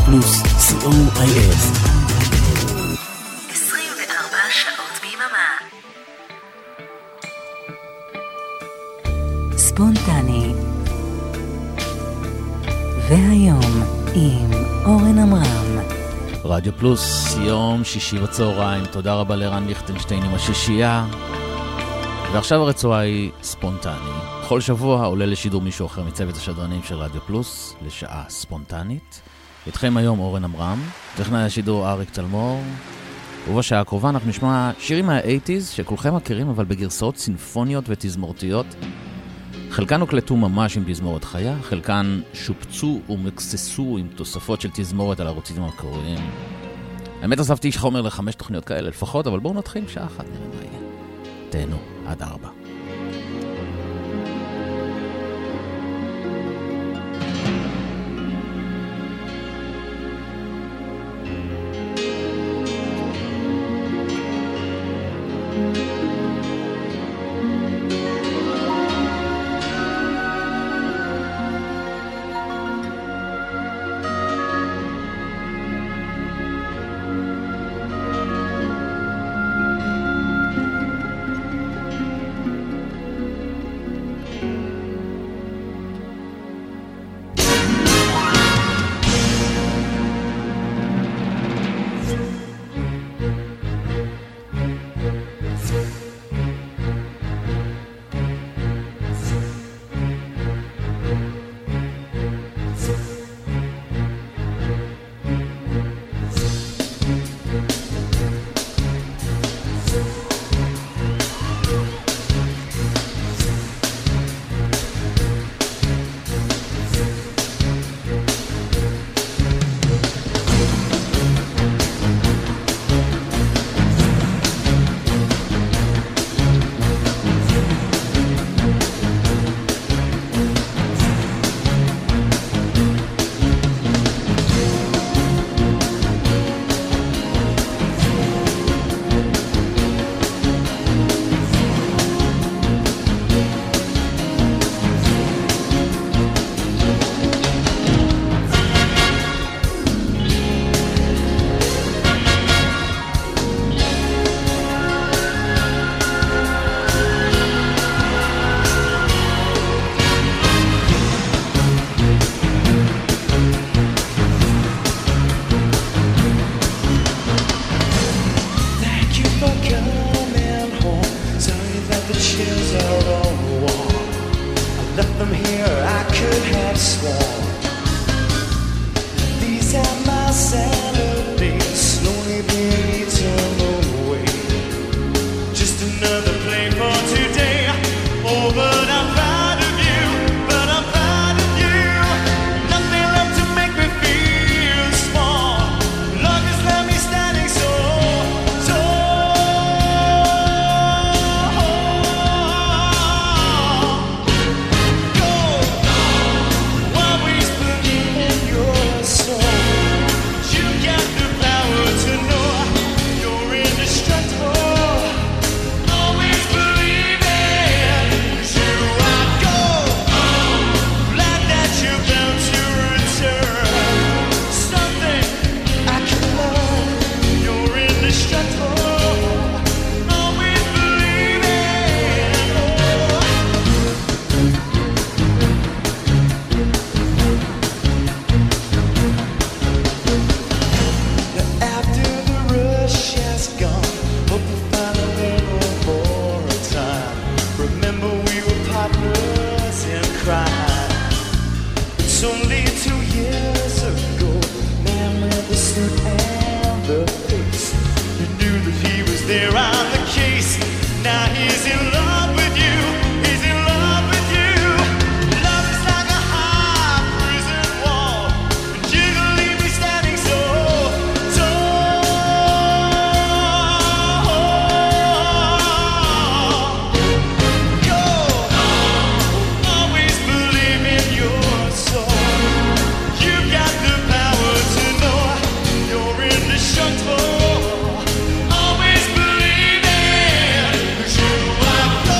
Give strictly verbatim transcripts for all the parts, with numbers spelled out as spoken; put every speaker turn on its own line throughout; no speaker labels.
פלוס, סי או איי אס.
עשרים וארבע שעות ביממה. ספונטני. והיום עם אורן אמרם.
רדיו פלוס, יום שישי בצהריים. תודה רבה לרן ליכטנשטיין עם השישייה. ועכשיו הרצועה היא ספונטני. כל שבוע עולה לשידור מישהו אחר מצוות השדרנים של רדיו פלוס לשעה ספונטנית. איתכם היום אורן אמרם, טכנאי השידור אריק תלמור. ובשעה הקרובה אנחנו נשמע שירים מה-שמונים שכולכם מכירים אבל בגרסאות סינפוניות ותזמורתיות. חלקן הוקלטו ממש עם תזמורת חיה, חלקן שופצו ומקססו עם תוספות של תזמורת על הערוצים המקוריים. האמת אספתי איש חומר לחמש תוכניות כאלה לפחות, אבל בואו נתחיל שעה אחת נראה מה יהיה. תהנו עד ארבע.
Always believe it.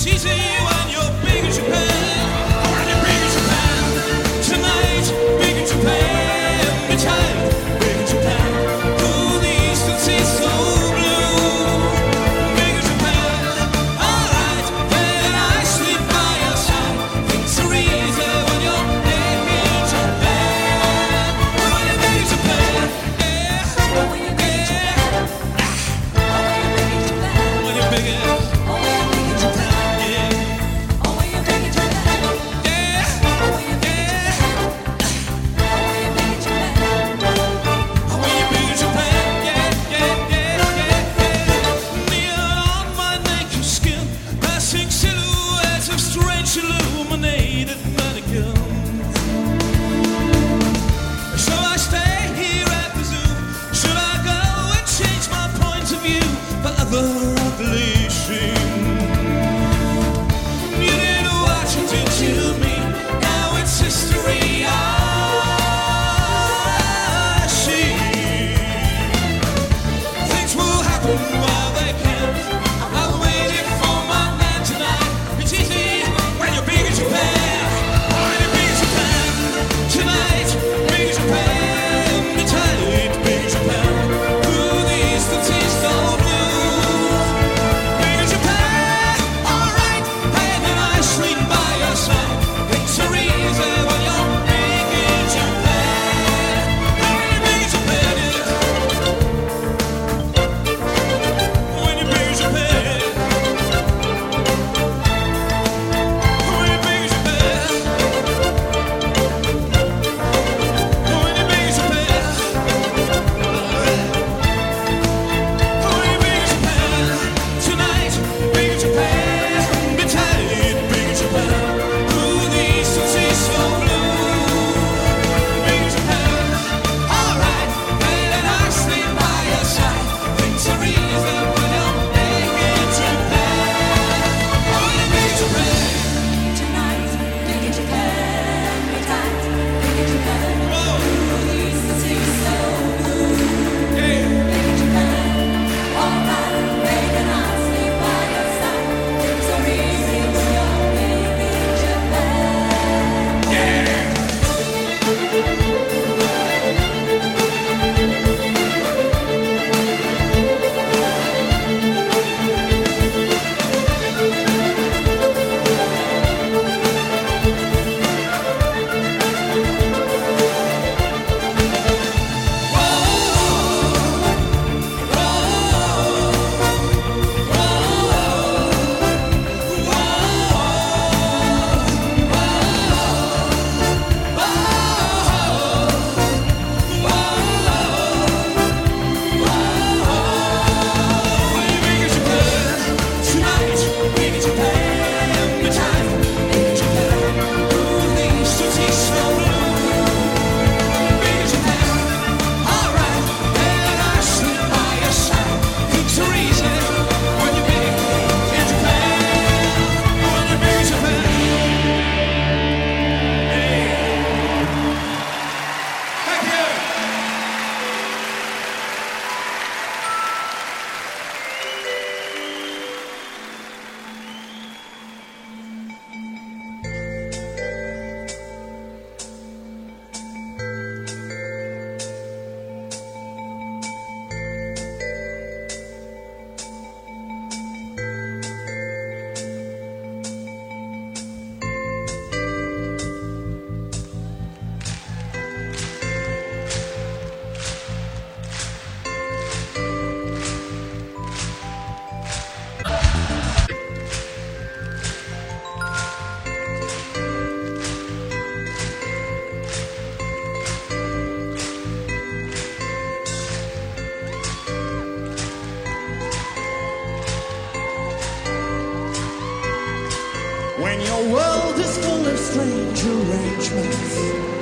When your world is full of strange arrangements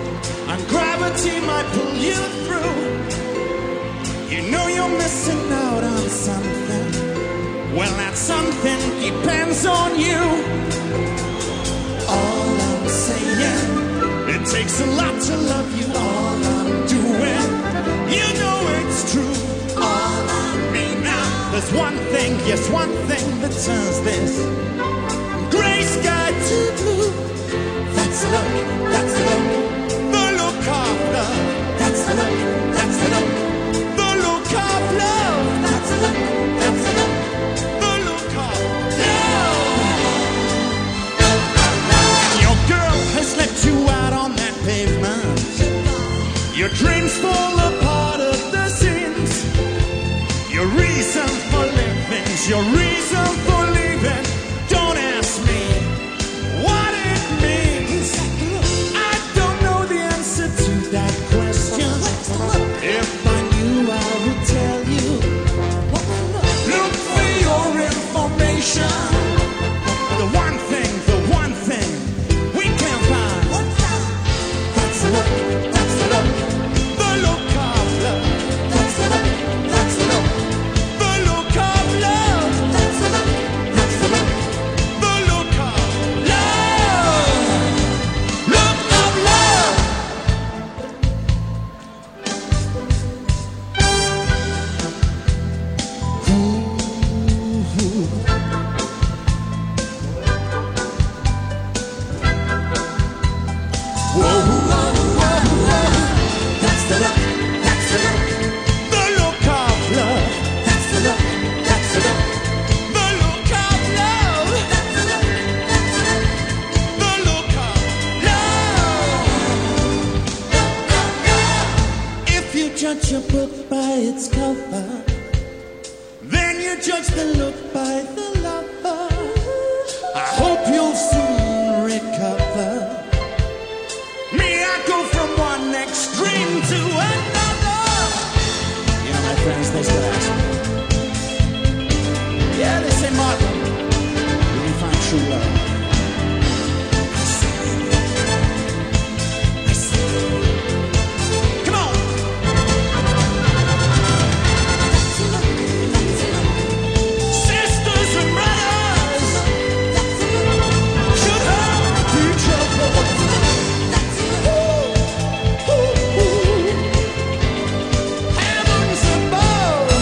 and gravity might pull you through, you know you're missing out on something. Well, that something depends on you. All I'm saying, it takes a lot to love you. All I'm doing, you know it's true. All I mean now, there's one thing, yes, one thing that turns this judge a book by its cover, then you judge the look by the lover. I hope you'll soon recover. Me, I go from one extreme to another. You know, my friends, they still ask me. Yeah, they say, Martin, will you find true love? I say, I say, come on. Sisters and brothers should help each other. Ooh, ooh, ooh. Heavens above.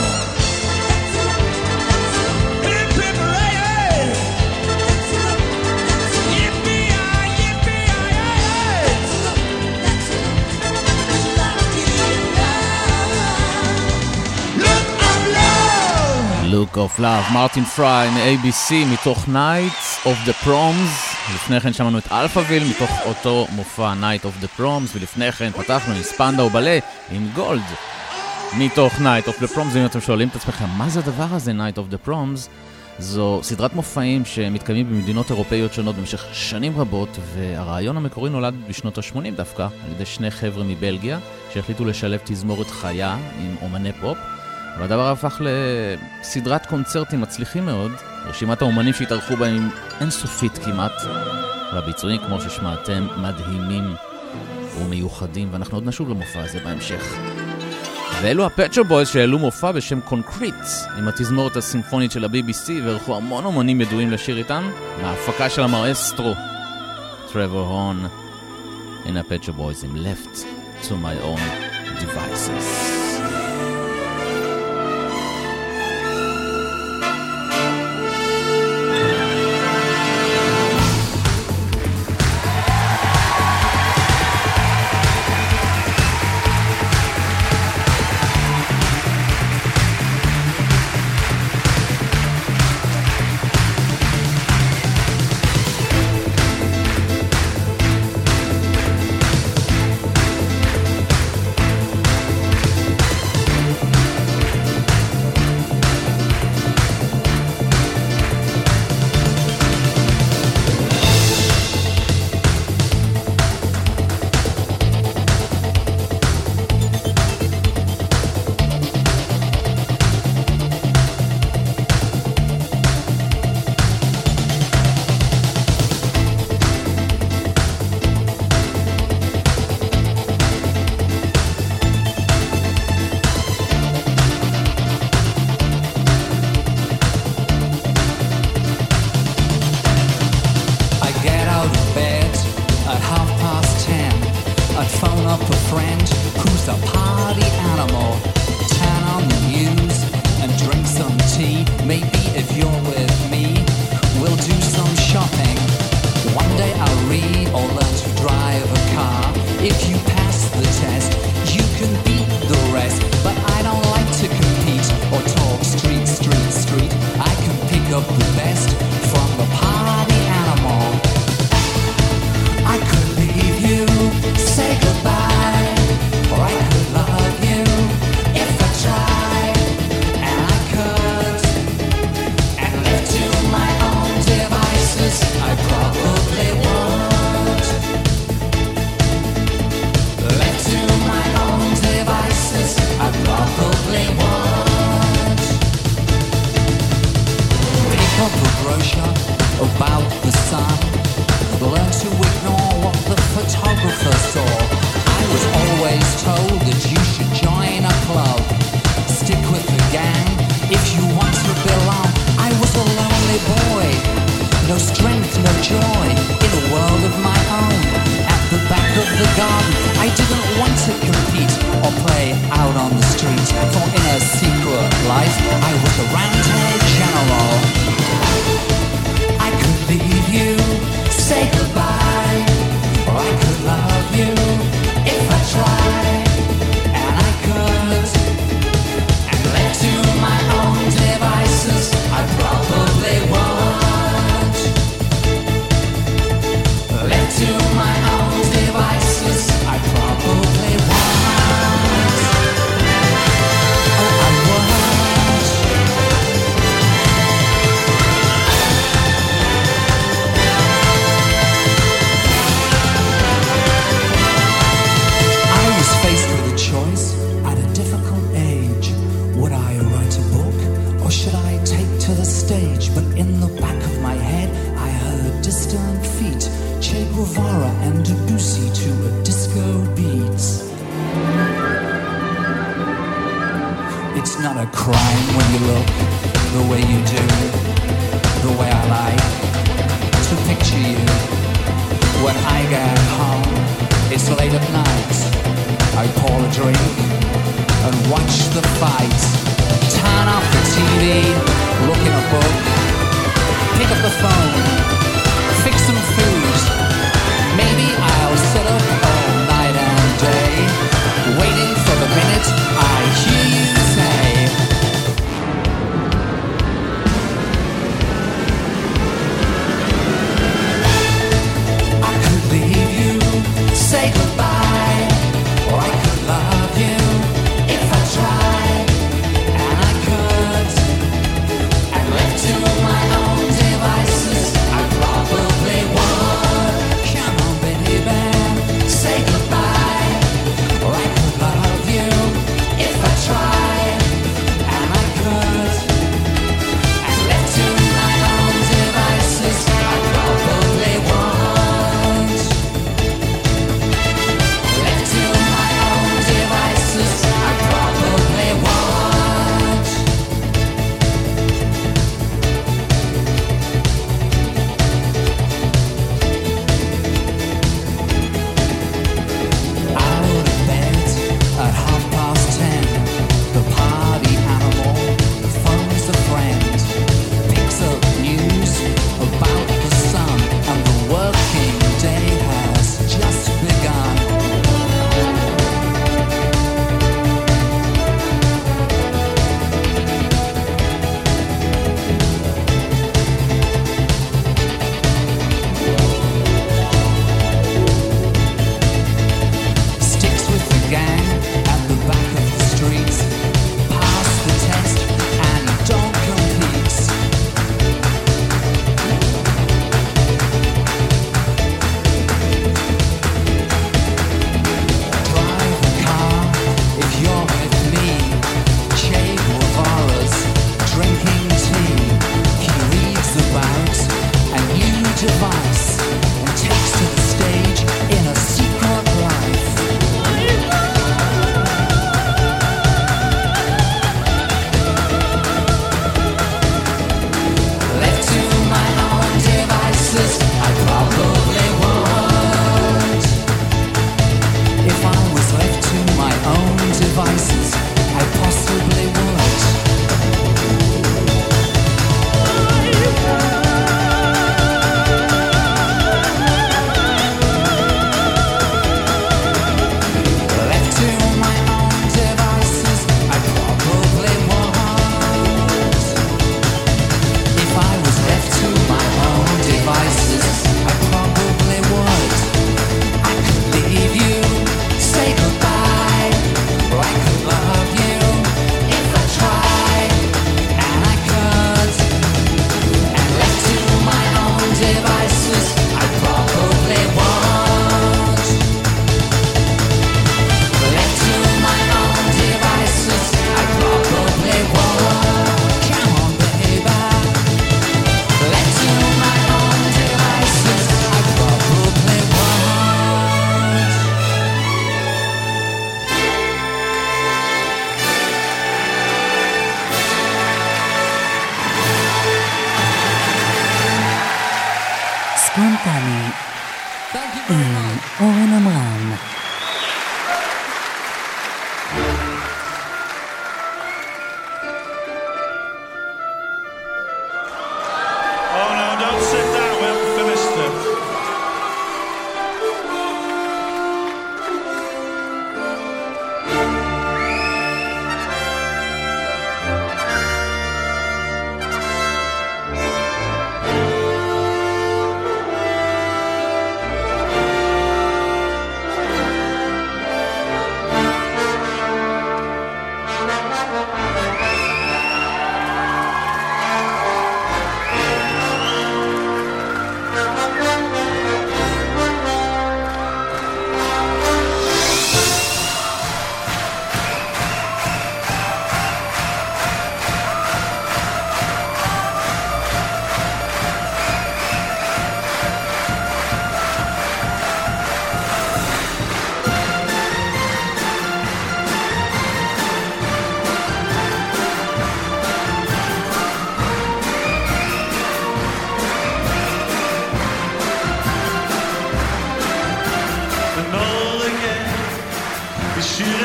Look of Love, מרטין פריי מ-איי בי סי מתוך Night of the Proms. לפני כן שמענו את אלפאביל מתוך אותו מופע Night of the Proms, ולפני כן פתחנו עם ספנדאו בלה עם גולד מתוך Night of the Proms. אם אתם שואלים את עצמכם מה זה הדבר הזה Night of the Proms, זו סדרת מופעים שמתקיימים במדינות אירופאיות שונות במשך שנים רבות, והרעיון המקורי נולד בשנות ה-שמונים דווקא על ידי שני חבר'ה מבלגיה שהחליטו לשלב תזמורת חיה עם אומני פופ, והדבר הפך לסדרת קונצרטים מצליחים מאוד. רשימת האומנים שהתארחו בהם אינסופית כמעט, והביצועים כמו ששמעתם מדהימים ומיוחדים, ואנחנו עוד נשוב למופע הזה בהמשך. ואלו הפט שופ בויז שהעלו מופע בשם קונקריט עם התזמורת הסימפונית של ה-בי בי סי, וערכו המון אומנים ידועים לשיר איתם מההפקה של המאסטרו טרוור הורן. הנה הפט שופ בויז עם Left to My Own Devices.
To my own devices, I probably want. distant feet, Che Guevara and Debussy to a disco beat. It's not a crime when you look the way you do, the way I like to picture you. When I get home, it's late at night, I pour a drink and watch the fight. Turn off the T V, look in a book, pick up the phone, fix some food. Maybe I'll sit up all night and day, waiting for the minute I hear you say, I could leave you, say goodbye, or I could love you if I tried, and I could, and left to my own devices, I probably would. Come on, baby, say goodbye, or I could love you if I tried, and I could, and left to my own devices, I probably would. Left to my own devices, I probably would. Out of bed at half past ten, the party animal phones a friend, picks up news about the sun, and the working day has just begun. Sticks with the gang at the back of the street, pass the test and don't compete. Drive a car if you're with me, Che Guevara's drinking tea. He reads about a new device and takes to the stage in a secret life. Left to my own devices, I probably would. If I was left to my own devices, I possibly would. Left to my own devices, I probably would. If I was left to my own devices, I probably would. I could leave you, say goodbye, or I could love you if I tried, and I could, and left to my own devices, I probably would. Left to my own devices, I probably would. Come on, baby. Left to my own devices, I probably would.
ספונטני
Thank you very
עם
much.
אורן עמרם.
Oh no, don't sit down, we haven't finished it.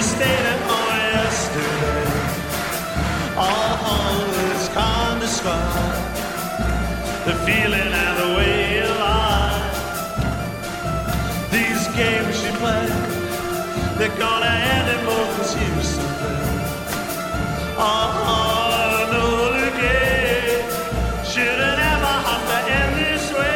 have stayed at home yesterday. All words can't describe the feeling and the way you lie. These games you play, they're gonna end in more confused someday. Oh, no, again, shouldn't ever have to end this way.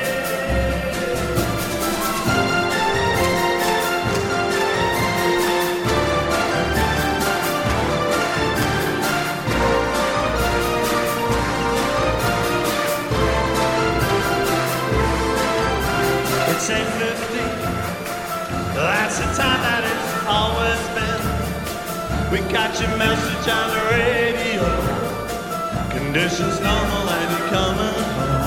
It's eight fifty, that's the time that it's always been. We got your message on the radio, conditions normal and you're coming home.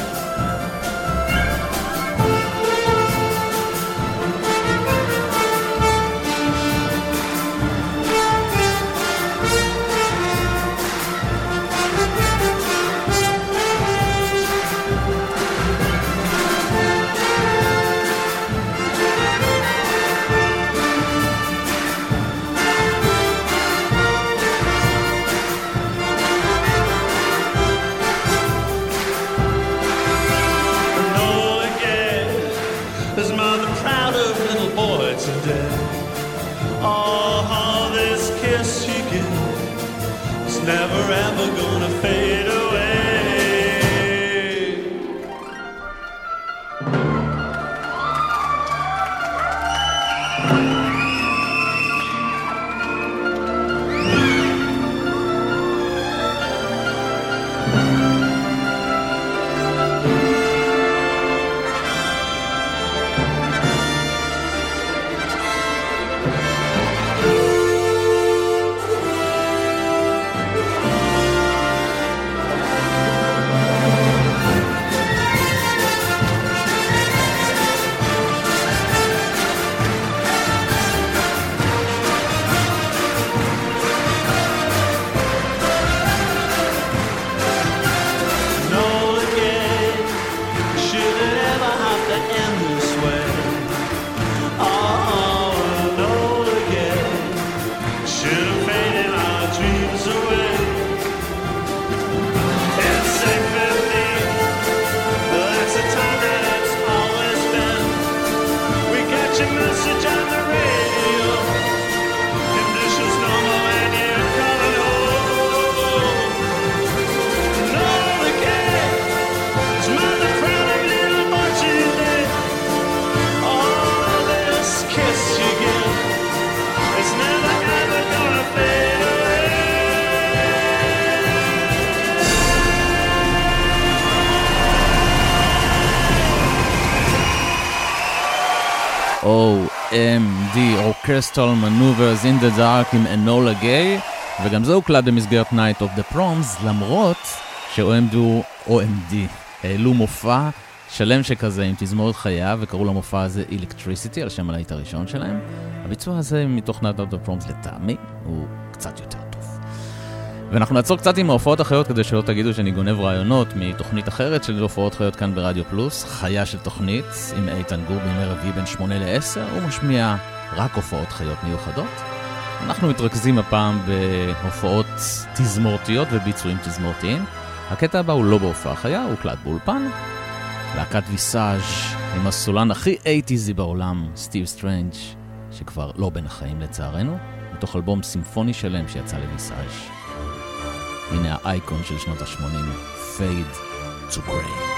Oh, this kiss you give is never ever gonna fade away.
או אם די Orchestral Maneuvers in the Dark עם אנולה גיי, וגם זה הוקלט במסגרת Night of the Proms, למרות ש-או אם די העלו מופע שלם שכזה עם תזמורת חיה, וקראו למופע הזה Electricity, על שם הלהיט הראשון שלהם. הביצוע הזה מתוך Night of the Proms לטעמי הוא קצת יותר טוב. ואנחנו נעצור קצת עם ההופעות החיות, כדי שלא תגידו שאני גונב רעיונות מתוכנית אחרת של הופעות חיות כאן ברדיו פלוס, חיה של תוכנית, עם איתן גור בימי רביעי בין שמונה לעשר, הוא משמיע רק הופעות חיות מיוחדות. אנחנו מתרכזים הפעם בהופעות תזמורתיות וביצועים תזמורתיים. הקטע הבא הוא לא בהופעה חיה, הוא קלט באולפן. להקת ויסאז' עם הסולן הכי אייטיזי בעולם, סטיב סטרנג', שכבר לא בין החיים לצערנו, מתוך אלבום סימפוני שלם שיצא לויסאז'. הנה האייקון של שנות ה-שמונים, Fade to Grey.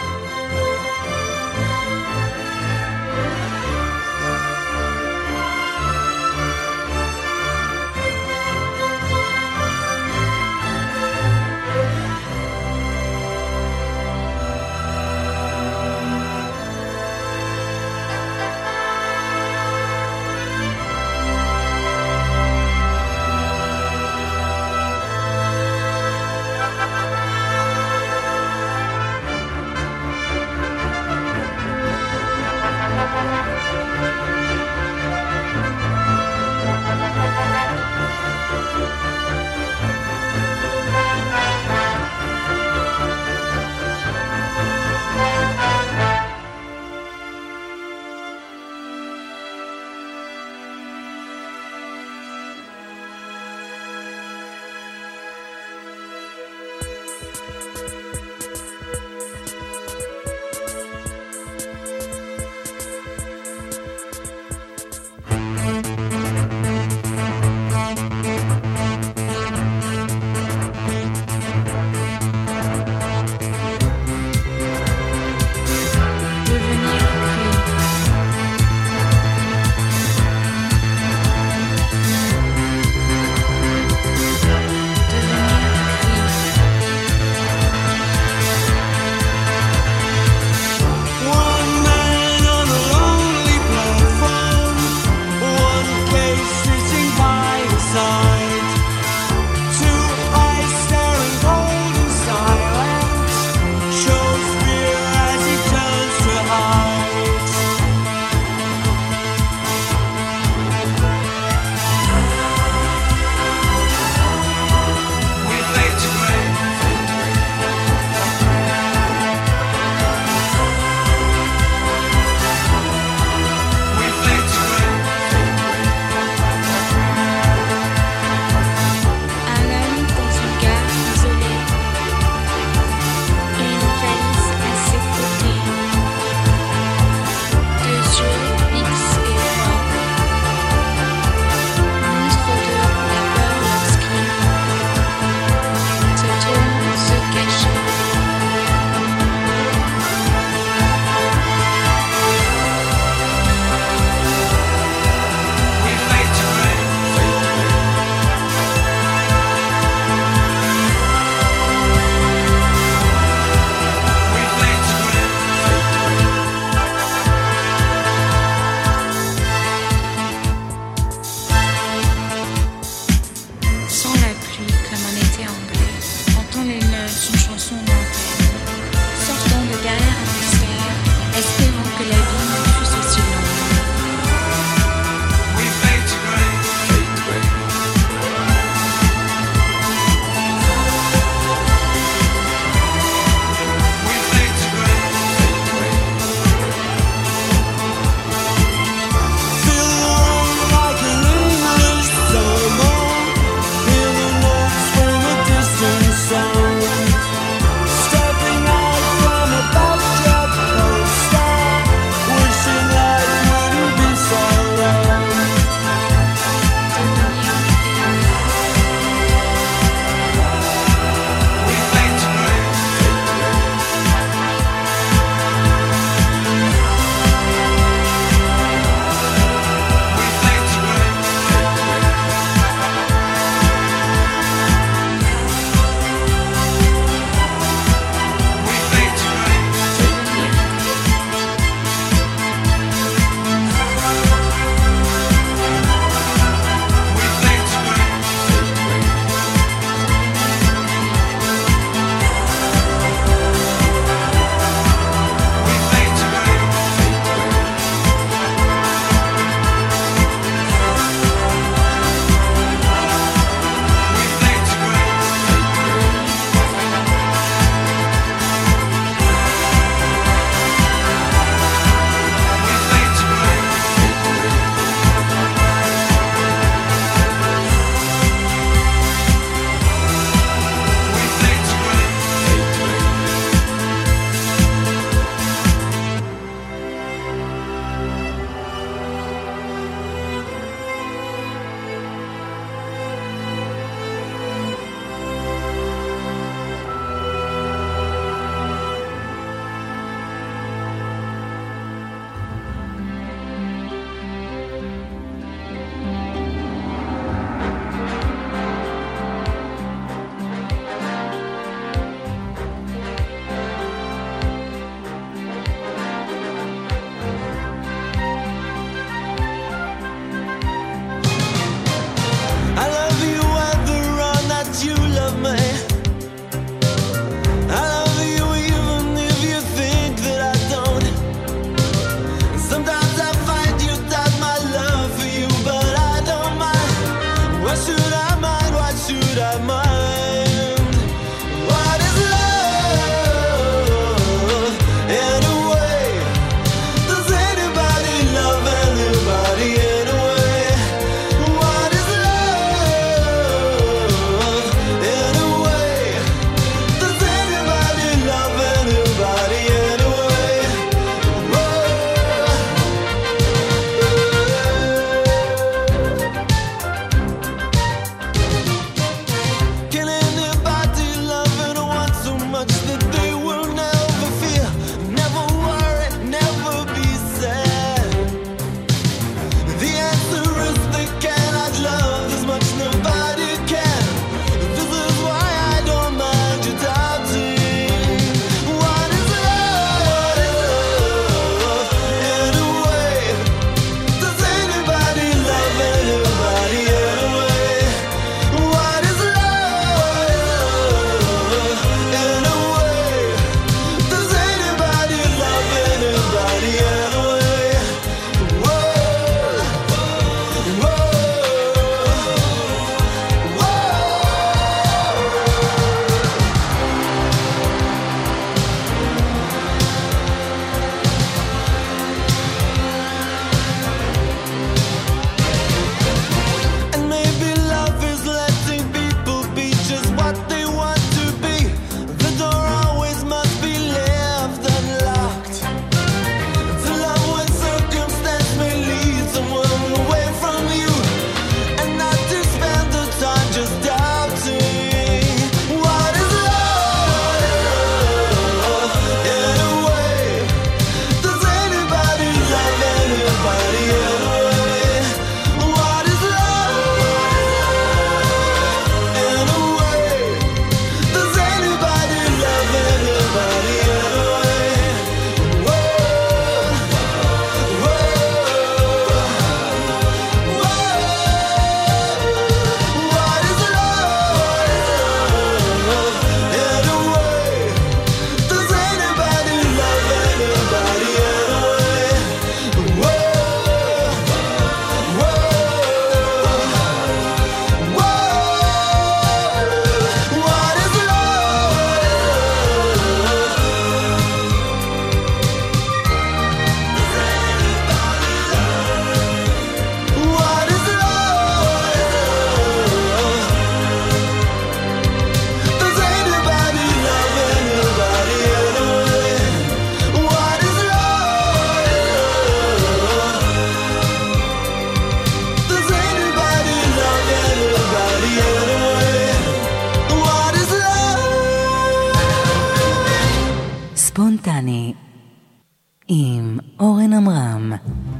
אורן עמרם.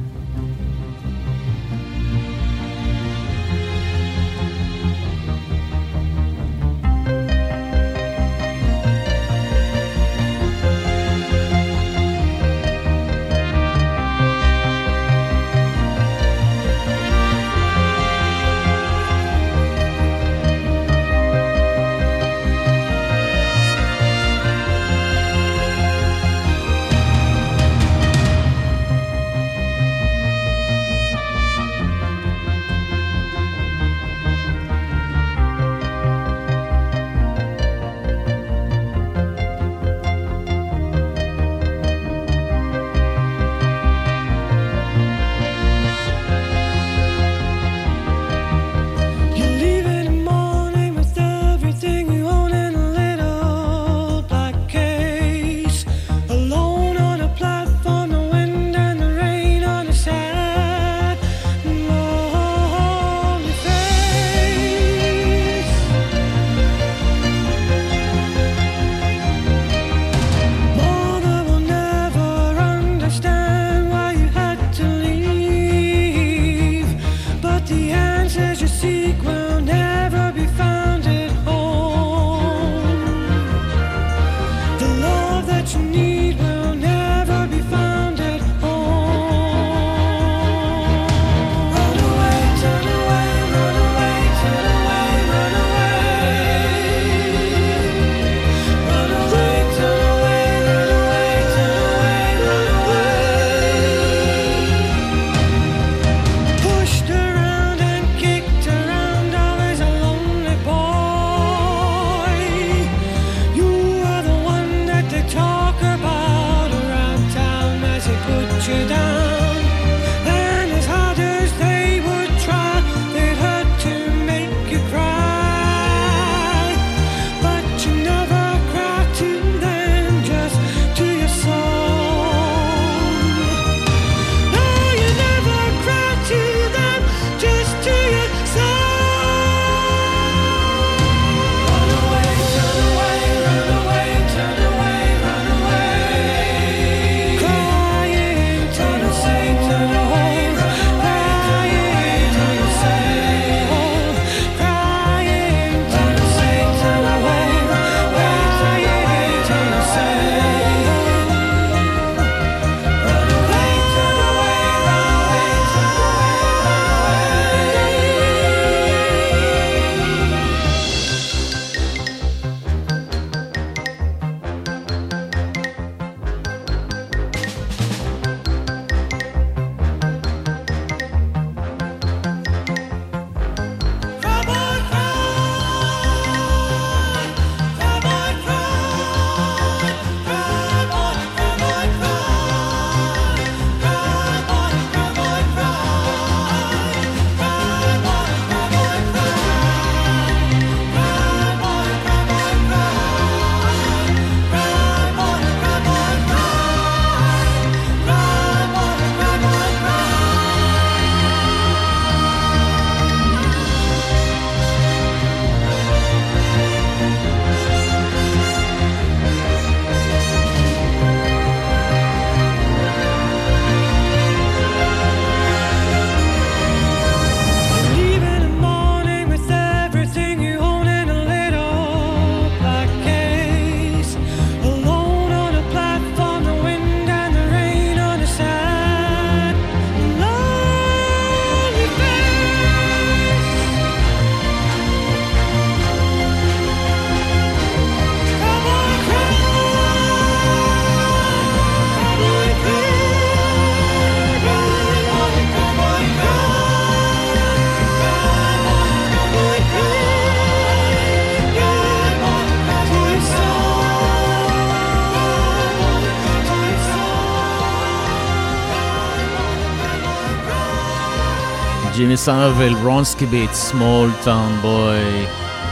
ג'ימי סומרוויל, ברונסקי ביט, סמול טאון בוי.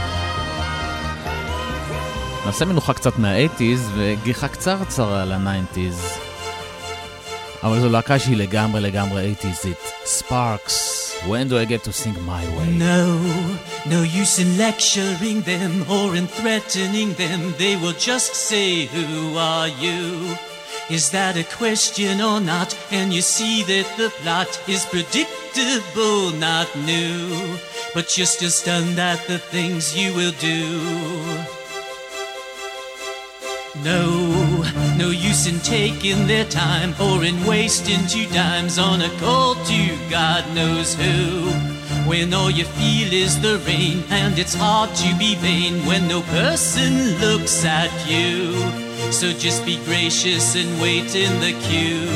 נעשה מנוחה קצת מה-שמונים וגיחה קצרצרה ל-תשעים. אבל זו להקה שהיא לגמרי לגמרי שמונים-ית. Sparks, when do I get to sing my way?
No, no use in lecturing them or in threatening them. They will just say, who are you? Is that a question or not? And you see that the plot is predictable, not new, but you're still stunned at the things you will do. No, no use in taking their time or in wasting two dimes on a call to God knows who, when all you feel is the rain, and it's hard to be vain when no person looks at you. So just be gracious and wait in the queue.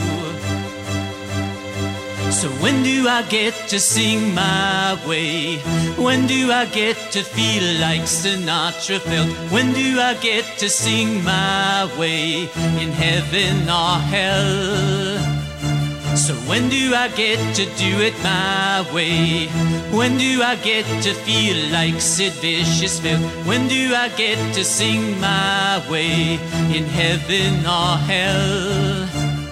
So when do I get to sing my way? When do I get to feel like Sinatra felt? When do I get to sing my way, in heaven or hell? So when do I get to do it my way? When do I get to feel like Sid Vicious felt? When do I get to sing my way, in heaven or hell?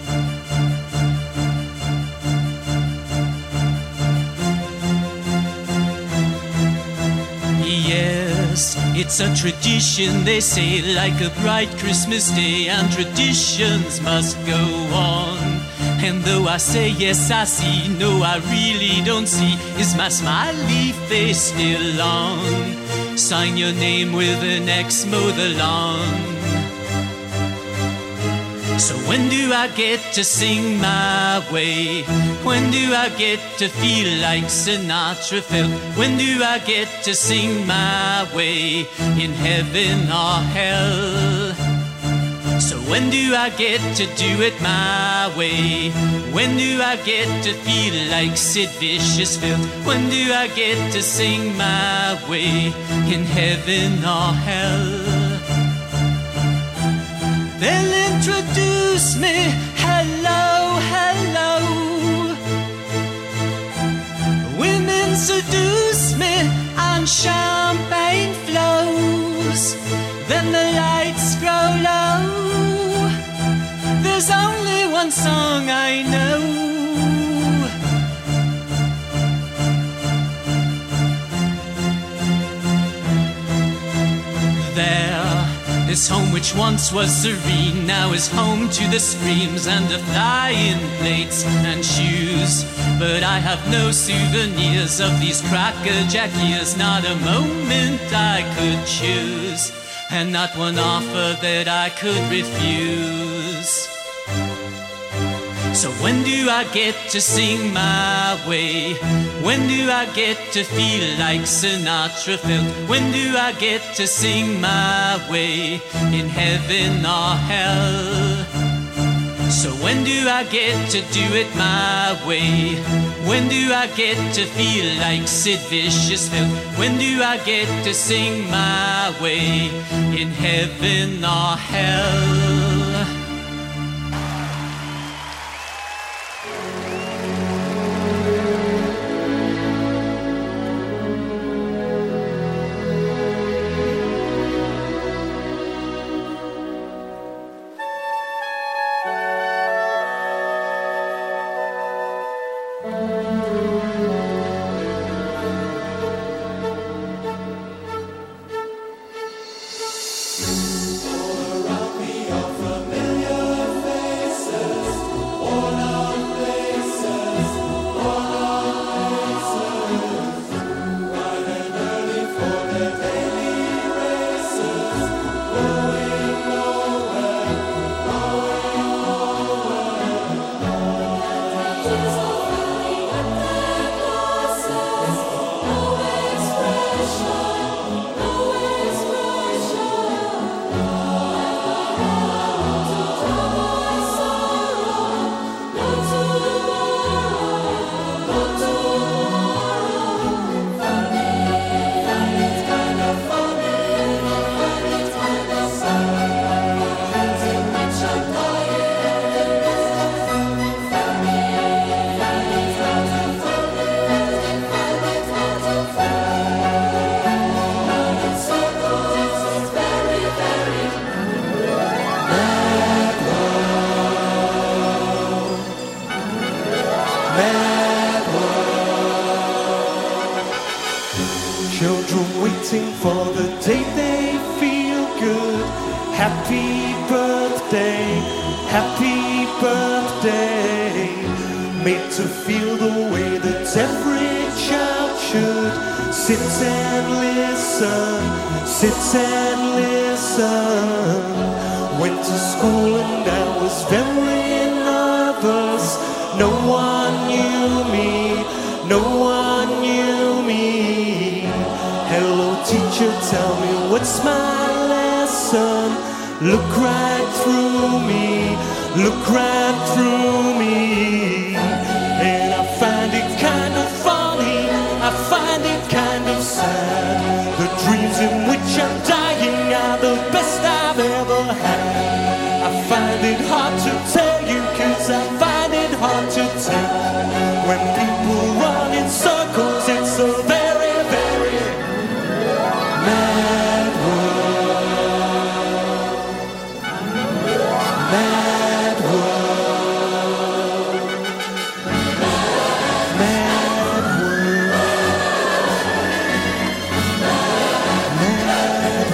Yes, it's a tradition, they say, like a bright Christmas day, and traditions must go on. And though I say yes I see, no I really don't see, is my smiley face still on? Sign your name with an X, mow the lawn. So when do I get to sing my way? When do I get to feel like Sinatra felt? When do I get to sing my way, in heaven or hell? So when do I get to do it my way? When do I get to feel like Sid Vicious felt? When do I get to sing my way, in heaven or hell? They'll introduce me, hello, hello. Women seduce me, and champagne flows. Then the lights grow low. There's only one song I know. There, this home which once was serene now is home to the screams and the flying plates and shoes. But I have no souvenirs of these crackerjack years, not a moment I could choose, and not one offer that I could refuse. So when do I get to sing my way? When do I get to feel like Sinatra felt? When do I get to sing my way, in heaven or hell? So when do I get to do it my way? When do I get to feel like Sid Vicious felt? When do I get to sing my way, in heaven or hell?
happy birthday, made to feel the way that every child should. Sit and listen, sit and listen. Went to school and I was very nervous. No one knew me, no one knew me. Hello teacher, tell me what's my lesson. Look right through me, look right through me. And I find it kind of funny, I find it kind of sad. The dreams in which I'm dying are the best I've ever had. I find it hard to tell you, cause I find it hard to tell. When people run in circles, it's a very, very mad world. Mad world. Mad world. Mad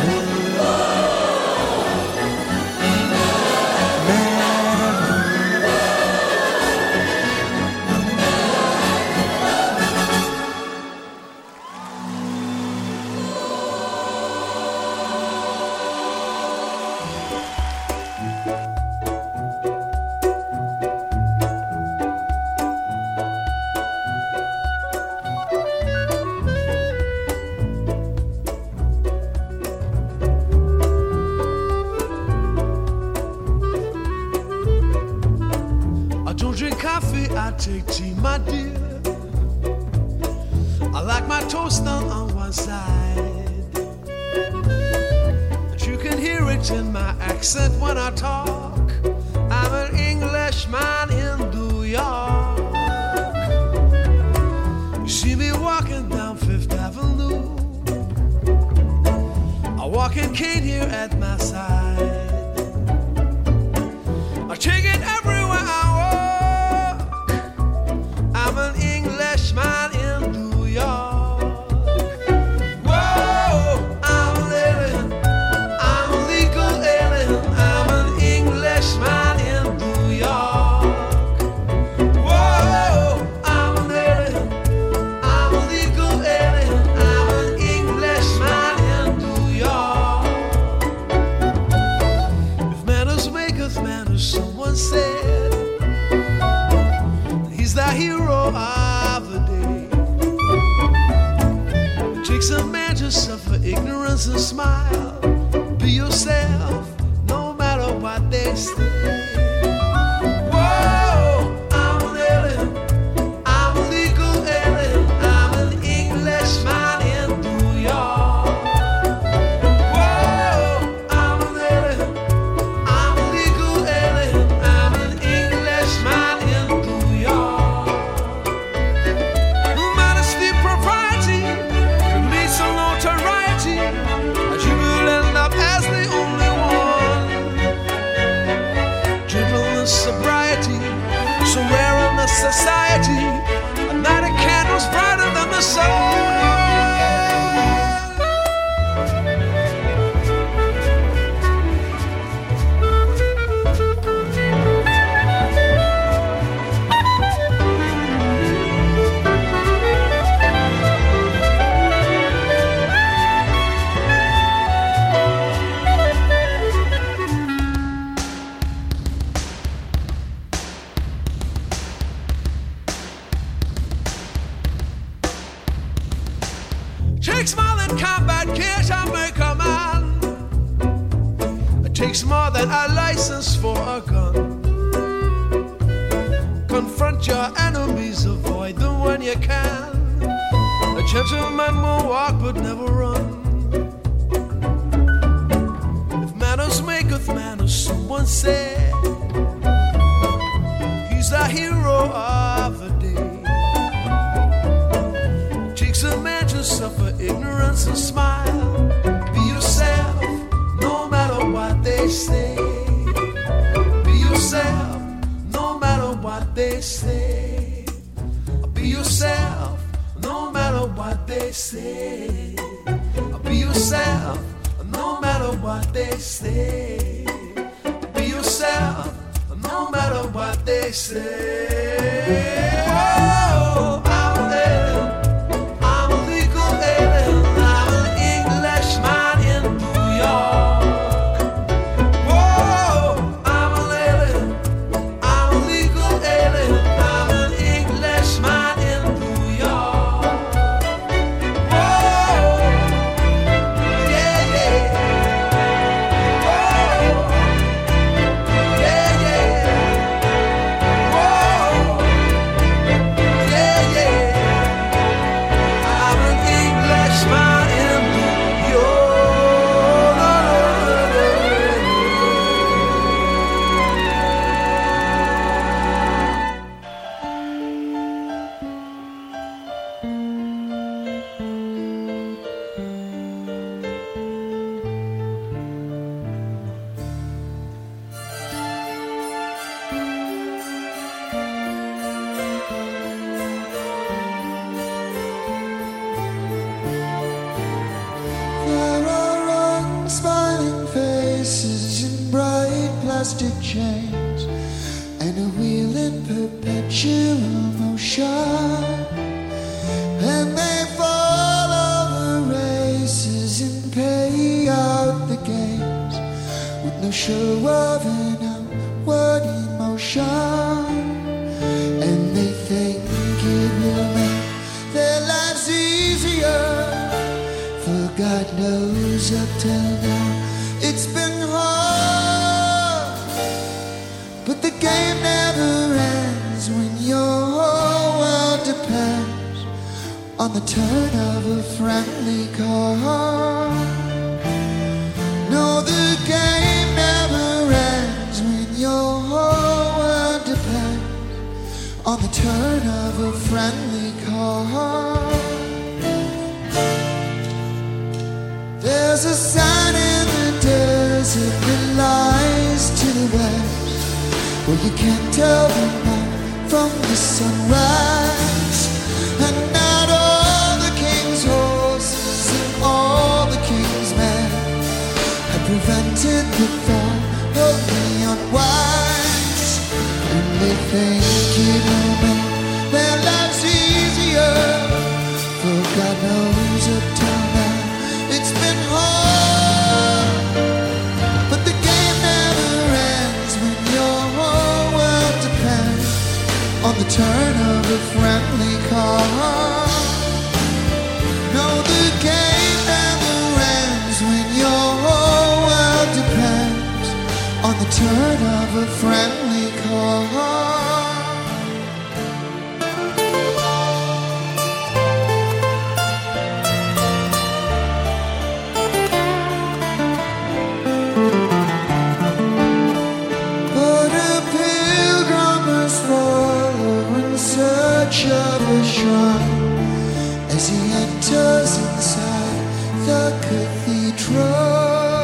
I don't drink coffee, I take tea, my dear. I like my toast done on one side, but you can hear it in my accent when I talk. I'm an Englishman in New York. You see me walking down Fifth Avenue, a walking cane here at my side. I take it everywhere I walk. I'm an Englishman in New York. Whoa, I'm living, I'm a legal alien. I'm an Englishman in New York. Whoa, I'm living, I'm a legal alien. I'm an Englishman in New York. If manners maketh manners, someone said, he's the hero of the day. It takes a man to suffer ignorance and smile. Be yourself, no matter what they say. Whoa, I'm living, I'm a legal alien. I'm an Englishman in New York. Whoa, I'm living, I'm a legal alien. I'm an Englishman in New York. Modesty, propriety could lead some notoriety, as you will end up as the only one. Gentleness, sobriety, so rare in the society. A night of candles brighter than the sun. Takes more than combat gear to make a man. It takes more than a license for a gun. Confront your enemies, avoid them when you can. A gentleman will walk but never run. If manners maketh manners, someone said, he's the hero of the day. It takes a man to suffer ignorance and smile. Be yourself, no matter what they say. Be yourself, no matter what they say. Be yourself, no matter what they say. Be yourself, no matter what they say. Be yourself, no matter what they say. Oh, I'm an alien, I'm a legal alien, I'm an Englishman in New York. Oh, I'm an alien, I'm a legal alien, I'm an Englishman in New York. Oh, yeah, yeah.
There are unsmiling faces in bright plastic chains, and a wheel in perpetual motion. And they follow the races and pay out the games with no show of an outward emotion. And they think it will make their lives easier. For God knows up till now it's been hard. But the game never ends when your whole world depends on the turn of a friendly card. No, the game never ends when your whole world depends on the turn of a friendly card. There's a sign in the desert that lies to the west, where you can't tell the night from the sunrise. And not all the king's horses and all the king's men have prevented the thought of the unwise. And they think it will make their lives easier, for God knows up till now it's been hard. But the game never ends when your whole world depends on the turn of a friendly card. No, the game never ends when your whole world depends on the turn of a friendly card. But a pilgrim must follow in search of a shrine as he enters inside the cathedral.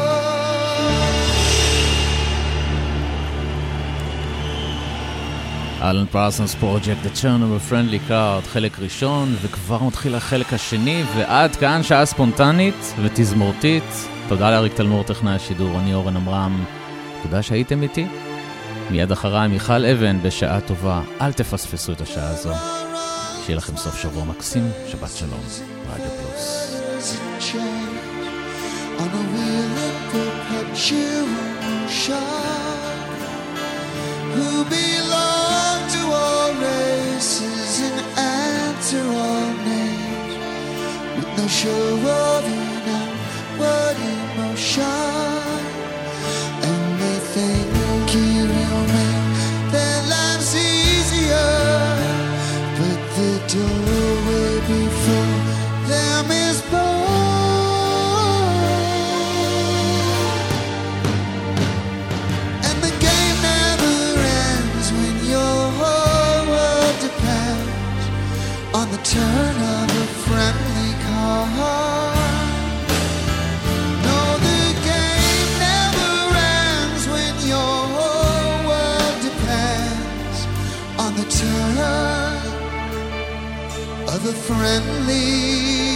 אלן פרסונס פרוג'קט, The Turn of a Friendly Card, חלק ראשון, וכבר מתחיל החלק השני, ועד כאן שעה ספונטנית ותזמורתית. תודה לאריק תלמור, טכנאי השידור, אני אורן אמרם, תודה שהייתם איתי. מיד אחריי מיכל אבן בשעה טובה, אל תפספסו את השעה הזו. שיהיה לכם סוף שבוע מקסים, שבת שלום, רדיו פלוס.
On a wheel of perpetual motion, who belong to all races and answer all names, with no show of an outward emotion. And they think it will make their lives easier, but the doorway before them is barred. And the game never ends when your whole world depends on the turn of a friendly card. No, the game never ends when your whole world depends on the turn of a friendly